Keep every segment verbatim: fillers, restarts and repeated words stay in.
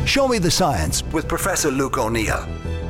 Show Me the Science with Professor Luke O'Neill.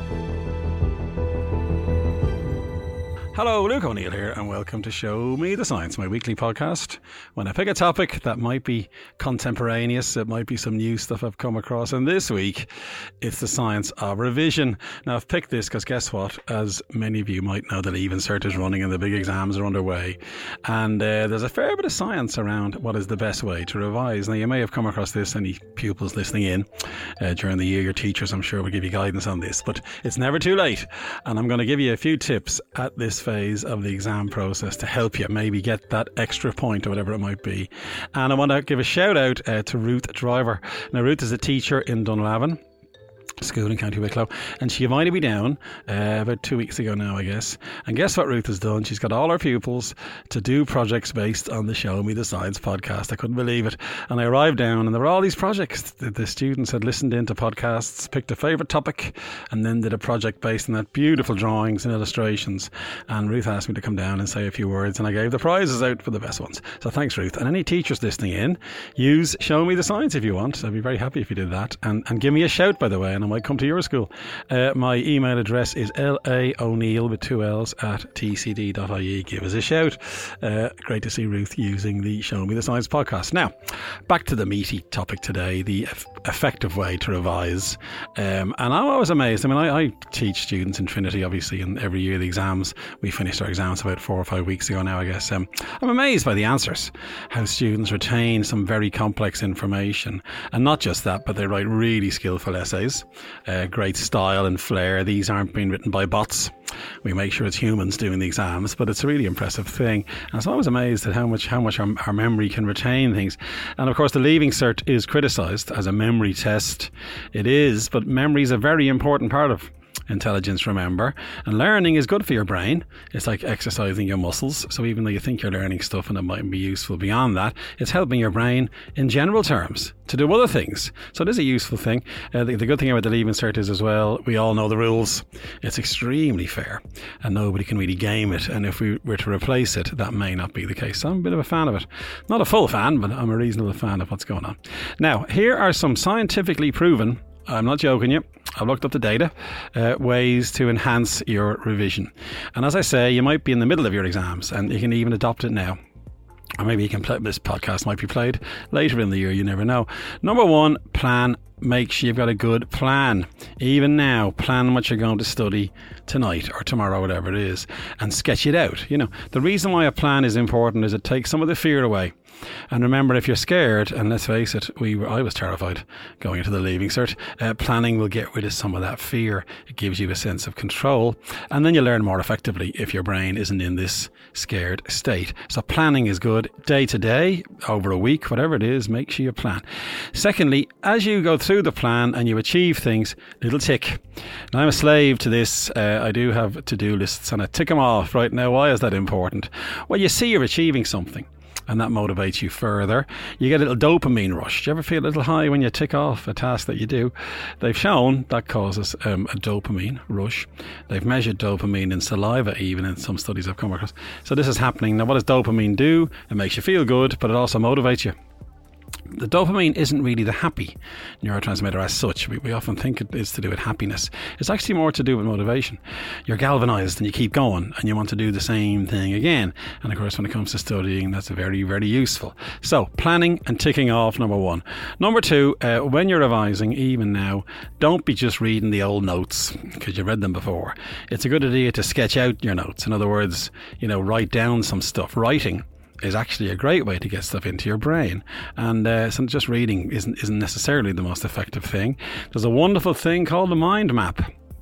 Hello, Luke O'Neill here, and welcome to Show Me the Science, my weekly podcast. When I pick a topic that might be contemporaneous, it might be some new stuff I've come across, and this week it's the science of revision. Now, I've picked this because guess what? As many of you might know, the Leaving Cert is running and the big exams are underway, and uh, there's a fair bit of science around what is the best way to revise. Now, you may have come across this, any pupils listening in uh, during the year. Your teachers, I'm sure, will give you guidance on this, but it's never too late, and I'm going to give you a few tips at this phase of the exam process to help you maybe get that extra point or whatever it might be. And I want to give a shout out uh, to Ruth Driver. Now, Ruth is a teacher in Dunlavin School in County Wicklow, and she invited me down uh, about two weeks ago now, I guess. And guess what Ruth has done? She's got all her pupils to do projects based on the Show Me the Science podcast. I couldn't believe it. And I arrived down and there were all these projects. The, the students had listened into podcasts, picked a favourite topic, and then did a project based on that. Beautiful drawings and illustrations. And Ruth asked me to come down and say a few words, and I gave the prizes out for the best ones. So thanks, Ruth. And any teachers listening in, use Show Me the Science if you want. I'd be very happy if you did that. And, and give me a shout, by the way, and I might come to your school. Uh, my email address is laoneil with two L's at t c d dot i e. Give us a shout. Uh, great to see Ruth using the Show Me the Science podcast. Now, back to the meaty topic today, the eff- effective way to revise. Um, and I was amazed. I mean, I, I teach students in Trinity, obviously, and every year the exams, we finished our exams about four or five weeks ago now, I guess. Um, I'm amazed by the answers, how students retain some very complex information. And not just that, but they write really skillful essays. Uh, great style and flair. These aren't being written by bots. We make sure it's humans doing the exams, but it's a really impressive thing. And so I was amazed at how much how much our, our memory can retain things. And of course, the Leaving Cert is criticised as a memory test. It is, but memory is a very important part of intelligence, remember, and learning is good for your brain. It's like exercising your muscles. So even though you think you're learning stuff and it might be useful beyond that, it's helping your brain in general terms to do other things. So it is a useful thing. Uh, the, the good thing about the Leaving Cert is as well, we all know the rules. It's extremely fair and nobody can really game it. And if we were to replace it, that may not be the case. So I'm a bit of a fan of it. Not a full fan, but I'm a reasonable fan of what's going on. Now, here are some scientifically proven, I'm not joking you, I've looked up the data, uh, ways to enhance your revision. And as I say, you might be in the middle of your exams and you can even adopt it now. Or maybe you can play, this podcast might be played later in the year, you never know. Number one, plan. Make sure you've got a good plan. Even now, plan what you're going to study tonight or tomorrow, whatever it is, and sketch it out. You know, the reason why a plan is important is it takes some of the fear away. And remember, if you're scared, and let's face it, we were, I was terrified going into the Leaving Cert, uh, planning will get rid of some of that fear. It gives you a sense of control, and then you learn more effectively if your brain isn't in this scared state. So planning is good. Day to day, over a week, whatever it is, make sure you plan. Secondly, as you go through the plan and you achieve things, little tick. Now, I'm a slave to this. Uh, I do have to-do lists and I tick them off right now. Why is that important? Well, you see you're achieving something, and that motivates you further. You get a little dopamine rush. Do you ever feel a little high when you tick off a task that you do? They've shown that causes um, a dopamine rush. They've measured dopamine in saliva, even in some studies I've come across. So this is happening. Now, what does dopamine do? It makes you feel good, but it also motivates you. The dopamine isn't really the happy neurotransmitter as such. We, we often think it is to do with happiness. It's actually more to do with motivation. You're galvanized and you keep going and you want to do the same thing again. And of course, when it comes to studying, that's very, very useful. So planning and ticking off, number one. Number two, uh, when you're revising, even now, don't be just reading the old notes because you read them before. It's a good idea to sketch out your notes. In other words, you know, write down some stuff. Writing is actually a great way to get stuff into your brain, and uh, so just reading isn't isn't necessarily the most effective thing. There's a wonderful thing called the mind map,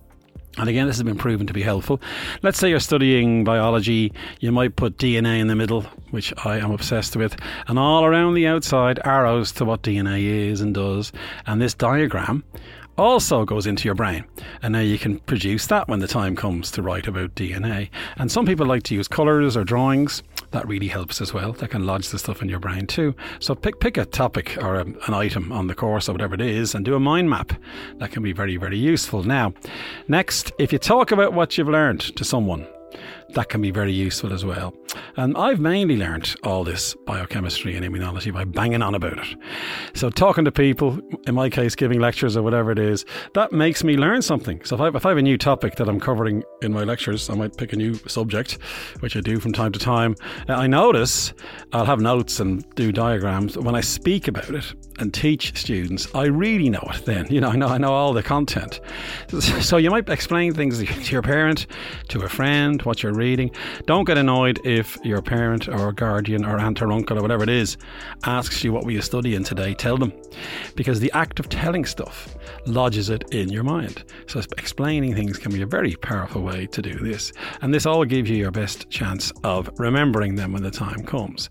and again, this has been proven to be helpful. Let's say you're studying biology, you might put D N A in the middle, which I am obsessed with, and all around the outside arrows to what D N A is and does, and this diagram also goes into your brain, and now you can produce that when the time comes to write about D N A. And some people like to use colours or drawings. That really helps as well. That can lodge the stuff in your brain too. So pick pick a topic or a, an item on the course or whatever it is and do a mind map. That can be very, very useful. Now, next, if you talk about what you've learned to someone, that can be very useful as well. And I've mainly learned all this biochemistry and immunology by banging on about it. So talking to people, in my case, giving lectures or whatever it is, that makes me learn something. So if I, if I have a new topic that I'm covering in my lectures, I might pick a new subject, which I do from time to time. I notice I'll have notes and do diagrams. When I speak about it and teach students, I really know it then. You know, I know I know all the content. So you might explain things to your parent, to a friend, what you're reading. Don't get annoyed if your parent or guardian or aunt or uncle or whatever it is asks you, what were you studying today? Tell them. Because the act of telling stuff lodges it in your mind. So explaining things can be a very powerful way to do this. And this all gives you your best chance of remembering them when the time comes.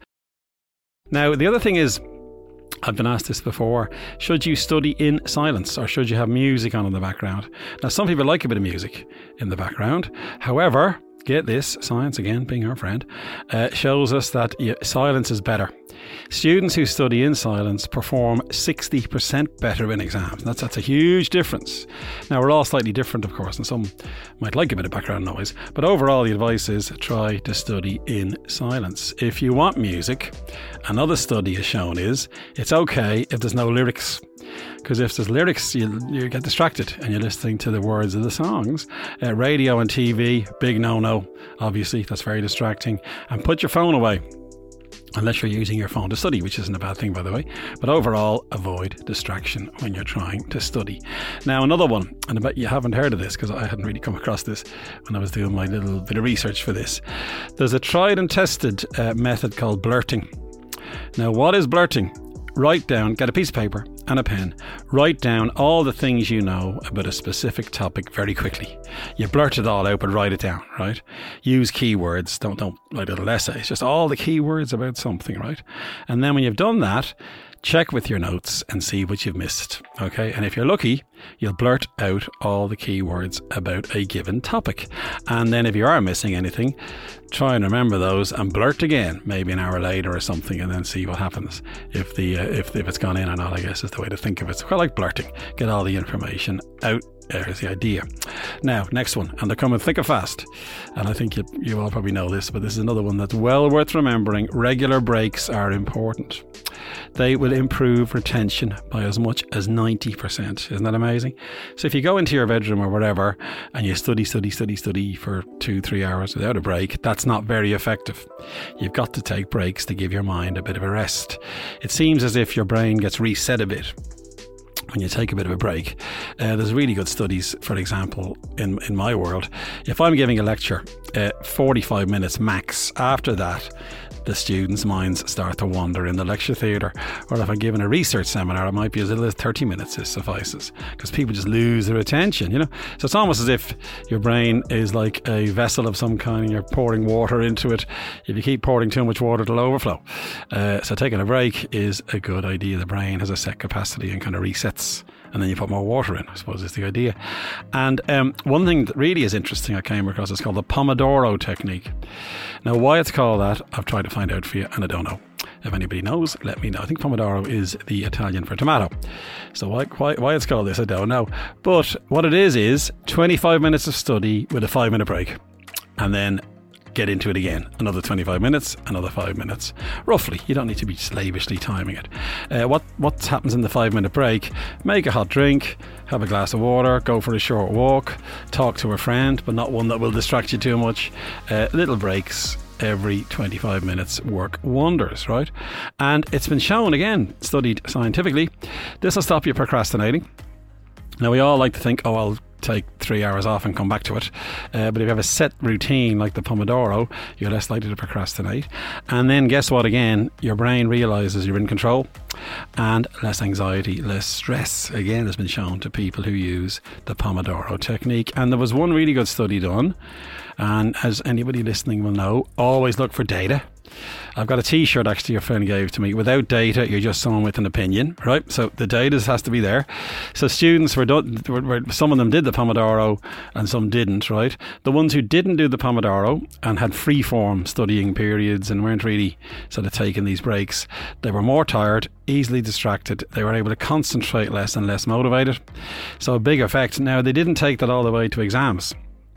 Now, the other thing is, I've been asked this before, should you study in silence or should you have music on in the background? Now, some people like a bit of music in the background. However, get this, science, again, being our friend, uh, shows us that yeah, silence is better. Students who study in silence perform sixty percent better in exams. That's, that's a huge difference. Now, we're all slightly different, of course, and some might like a bit of background noise. But overall, the advice is try to study in silence. If you want music, another study has shown is it's okay if there's no lyrics. Because if there's lyrics, you you get distracted and you're listening to the words of the songs. Uh, radio and T V, big no-no. Obviously, that's very distracting. And put your phone away. Unless you're using your phone to study, which isn't a bad thing, by the way. But overall, avoid distraction when you're trying to study. Now, another one, and I bet you haven't heard of this because I hadn't really come across this when I was doing my little bit of research for this. There's a tried and tested uh, method called blurting. Now, what is blurting? Write down, get a piece of paper and a pen, write down all the things you know about a specific topic very quickly. You blurt it all out, but write it down, right? Use keywords, don't, don't write little essays, just all the keywords about something, right? And then when you've done that, check with your notes and see what you've missed, okay? And if you're lucky, you'll blurt out all the keywords about a given topic. And then if you are missing anything, try and remember those and blurt again, maybe an hour later or something, and then see what happens. If the uh, if, if it's gone in or not, I guess is the way to think of it. So I like blurting. Get all the information out. There's the idea. Now, next one, and they're coming thick and fast. And I think you, you all probably know this, but this is another one that's well worth remembering. Regular breaks are important. They will improve retention by as much as ninety percent. Isn't that amazing? So if you go into your bedroom or whatever and you study, study, study, study for two, three hours without a break, that's not very effective. You've got to take breaks to give your mind a bit of a rest. It seems as if your brain gets reset a bit when you take a bit of a break. Uh, there's really good studies, for example, in, in my world. If I'm giving a lecture, uh, forty-five minutes max, after that, the students' minds start to wander in the lecture theatre. Or if I'm giving a research seminar, it might be as little as thirty minutes is suffices, because people just lose their attention, you know. So it's almost as if your brain is like a vessel of some kind and you're pouring water into it. If you keep pouring too much water, it'll overflow. Uh, so taking a break is a good idea. The brain has a set capacity and kind of resets, and then you put more water in, I suppose is the idea. And um, one thing that really is interesting I came across is called the Pomodoro technique. Now, why it's called that, I've tried to find out for you, and I don't know. If anybody knows, let me know. I think Pomodoro is the Italian for tomato. So why, why, why it's called this, I don't know. But what it is, is twenty-five minutes of study with a five minute break. And then get into it again. Another twenty-five minutes, another five minutes. Roughly. You don't need to be slavishly timing it. Uh, what, what happens in the five minute break? Make a hot drink, have a glass of water, go for a short walk, talk to a friend, but not one that will distract you too much. Uh, little breaks every twenty-five minutes work wonders, right? And it's been shown, again, studied scientifically, this will stop you procrastinating. Now, we all like to think, oh, I'll take three hours off and come back to it. Uh, but if you have a set routine like the Pomodoro, you're less likely to procrastinate. And then guess what, again, your brain realises you're in control, and less anxiety, less stress. Again, has been shown to people who use the Pomodoro technique. And there was one really good study done, and as anybody listening will know, always look for data. I've got a t-shirt actually a friend gave to me. Without data, you're just someone with an opinion, right? So the data has to be there. So students were, done, were, were some of them did the Pomodoro and some didn't, right? The ones who didn't do the Pomodoro and had free-form studying periods and weren't really sort of taking these breaks, they were more tired, easily distracted. They were able to concentrate less and less motivated. So a big effect. Now, they didn't take that all the way to exams.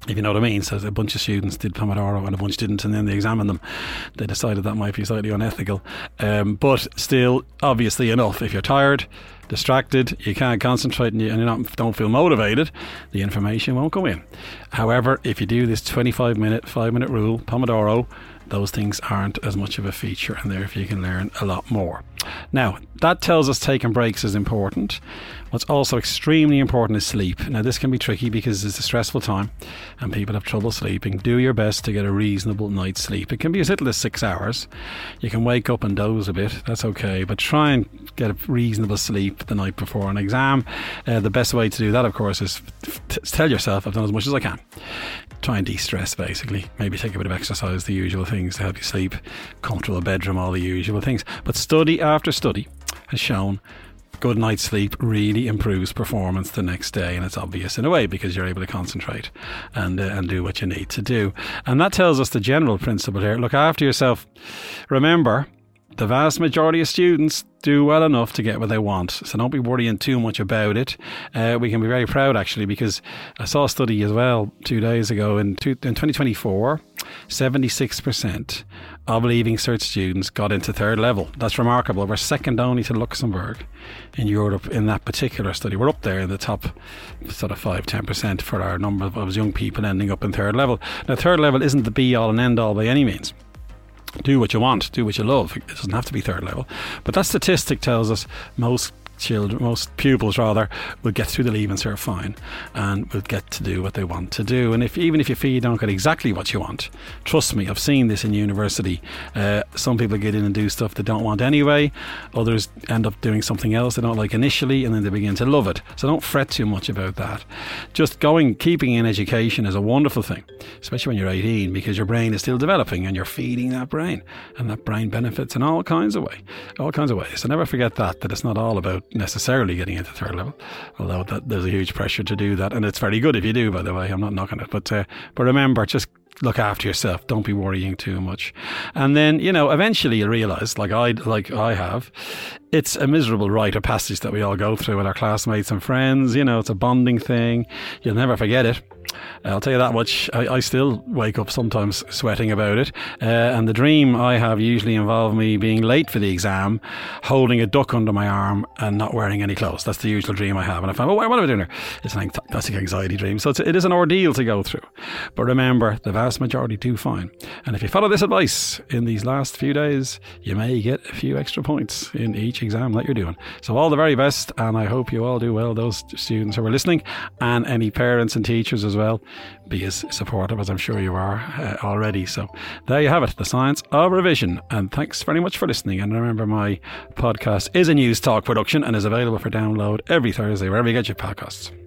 if you know what I mean. So a bunch of students did Pomodoro and a bunch didn't, and then they examined them. They decided that might be slightly unethical. Um, but still, obviously enough, if you're tired, distracted, you can't concentrate, and you, and you not, don't feel motivated, the information won't go in. However, if you do this twenty-five minute, five minute rule, Pomodoro, those things aren't as much of a feature, and therefore you can learn a lot more. Now, that tells us taking breaks is important. What's also extremely important is sleep. Now, this can be tricky because it's a stressful time and people have trouble sleeping. Do your best to get a reasonable night's sleep. It can be as little as six hours. You can wake up and doze a bit, that's okay, but try and get a reasonable sleep the night before an exam. Uh, the best way to do that, of course, is to tell yourself, I've done as much as I can. Try and de-stress, basically. Maybe take a bit of exercise, the usual things to help you sleep, comfortable bedroom, all the usual things. But study after study has shown good night's sleep really improves performance the next day, and it's obvious in a way because you're able to concentrate and uh, and do what you need to do. And that tells us the general principle here. Look after yourself. Remember, the vast majority of students do well enough to get what they want, so don't be worrying too much about it. Uh, we can be very proud, actually, because I saw a study as well two days ago. In, two, in twenty twenty-four, seventy-six percent of Leaving Cert students got into third level. That's remarkable. We're second only to Luxembourg in Europe in that particular study. We're up there in the top sort of five to ten percent for our number of, of young people ending up in third level. Now, third level isn't the be-all and end-all by any means. Do what you want, do what you love. It doesn't have to be third level. But that statistic tells us most children, most pupils rather, will get through the Leaving Cert fine and will get to do what they want to do. And if even if you feel you don't get exactly what you want, trust me, I've seen this in university. Uh, some people get in and do stuff they don't want anyway. Others end up doing something else they don't like initially, and then they begin to love it. So don't fret too much about that. Just going, keeping in education is a wonderful thing, especially when you're eighteen, because your brain is still developing and you're feeding that brain, and that brain benefits in all kinds of ways. All kinds of ways. So never forget that, that it's not all about necessarily getting into third level, although that, there's a huge pressure to do that, and it's very good if you do, by the way. I'm not knocking it, but uh, but remember, just look after yourself. Don't be worrying too much. And then, you know, eventually you'll realise, like I like I have, it's a miserable rite of passage that we all go through with our classmates and friends. You know, it's a bonding thing. You'll never forget it. I'll tell you that much. I, I still wake up sometimes sweating about it. Uh, and the dream I have usually involves me being late for the exam, holding a duck under my arm and not wearing any clothes. That's the usual dream I have. And I find, well, what am I doing here? It's an classic anxiety dream. So it's, it is an ordeal to go through. But remember, the vast majority do fine. And if you follow this advice in these last few days, you may get a few extra points in each exam that you're doing. So all the very best, and I hope you all do well, those students who are listening, and any parents and teachers as well. Be as supportive as I'm sure you are uh, already. So there you have it, the science of revision. And thanks very much for listening. And remember, my podcast is a News Talk production and is available for download every Thursday wherever you get your podcasts.